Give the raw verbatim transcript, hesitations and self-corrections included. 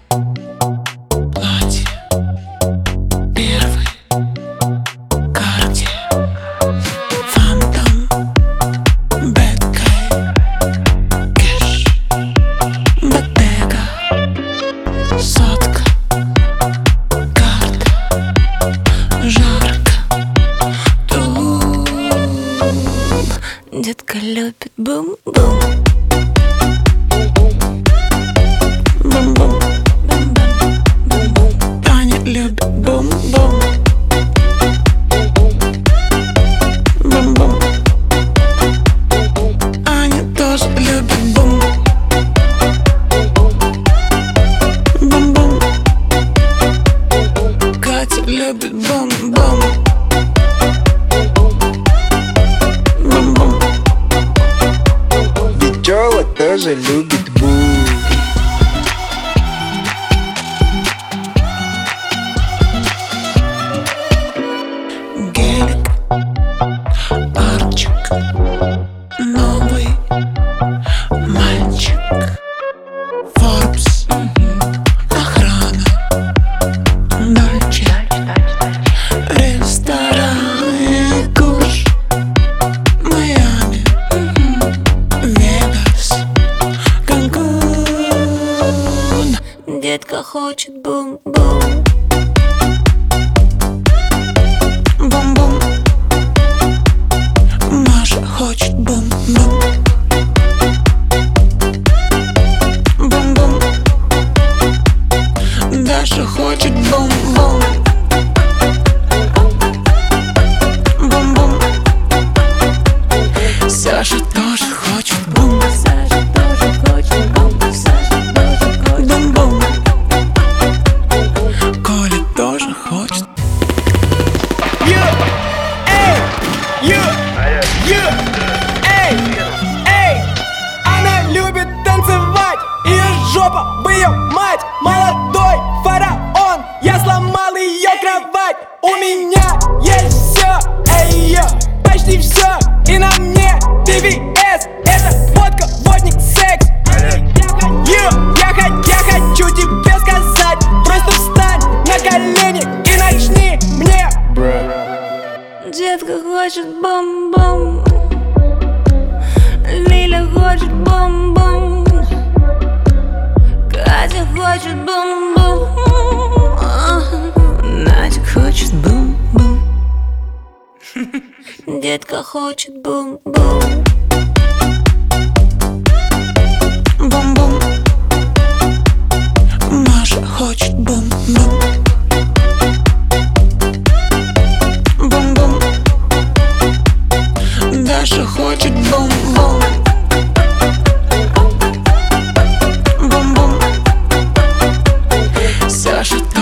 Платье первой карте. Фантом, бэдкай, кэш, бэдбэга, сотка, карта, жарко. Тут детка любит бум-бум. Бум-бум, бум-бум, Таня любит бум-бум. Бум-бум, Аня тоже любит бум. Бум-бум, Катя любит бум-бум. Бум-бум, Витёла тоже любит бум. гелик, арчик, новый мальчик. Форбс, охрана, Дольче, ресторан, Куш, Майами, Вегас, Канкун. Детка хочет бум-бум. Бум-бум, Маша хочет бум-бум. Бум-бум, Даша хочет бум-бум. Бум-бум, Саша тоже хочет бум. Саша тоже хочет бум. Саша тоже хочет бум-бум. Коля тоже хочет. Она любит танцевать, ее жопа в ее мать. Молодой фараон, я сломал ее кровать. У меня есть все, эй, йо, почти все. И на мне ти ви эс, это водка, водник, секс. Йо, я, я хочу тебе сказать, просто встань на колени и начни мне. Детка хочет бум-бум. Лиля хочет бум-бум. Катя хочет бум-бум. Надя хочет бум-бум. Детка хочет бум-бум. Бум-бум, Маша хочет бум-бум. Бум-бум, Даша хочет бум-бум. Бум-бум, Саша